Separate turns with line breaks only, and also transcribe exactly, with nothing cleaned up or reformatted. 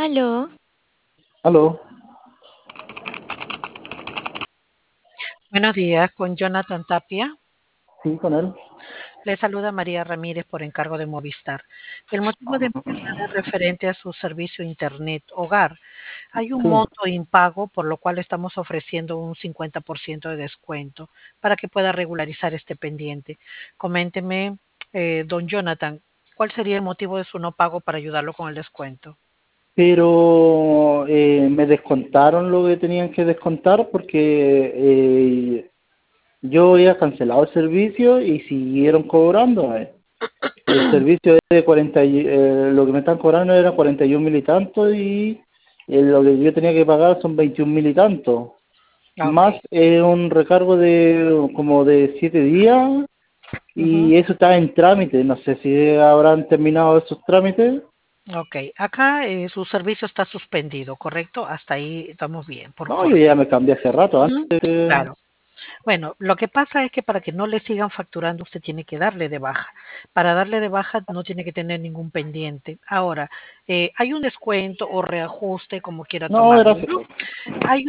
Aló,
Aló,
Buenos días, con Jonathan Tapia.
sí, con él.
Le saluda María Ramírez por encargo de Movistar. El motivo de mi llamada es referente a su servicio Internet Hogar. Hay un
Sí,
monto impago por lo cual estamos ofreciendo un cincuenta por ciento de descuento para que pueda regularizar este pendiente. Coménteme, eh, don Jonathan, ¿cuál sería el motivo de su no pago para ayudarlo con el descuento?
pero eh, me descontaron lo que tenían que descontar porque eh, yo había cancelado el servicio y siguieron cobrando. eh. El servicio es de cuarenta, y- eh, lo que me están cobrando era cuarenta y un mil y tanto y eh, lo que yo tenía que pagar son veintiún mil y tanto.
Ah, ok.
Más eh, un recargo de como de siete días
Ujú.
y eso está en trámite. No sé si habrán terminado esos trámites.
Ok, acá eh, su servicio está suspendido, ¿correcto? Hasta ahí estamos bien, por
No, yo ya
corte.
me cambié hace rato,
Ujú.
antes. de-
Claro. Bueno, lo que pasa es que para que no le sigan facturando, usted tiene que darle de baja. Para darle de baja no tiene que tener ningún pendiente. Ahora, eh, hay un descuento o reajuste, como quiera
No, era...
tomarlo, ¿no? Hay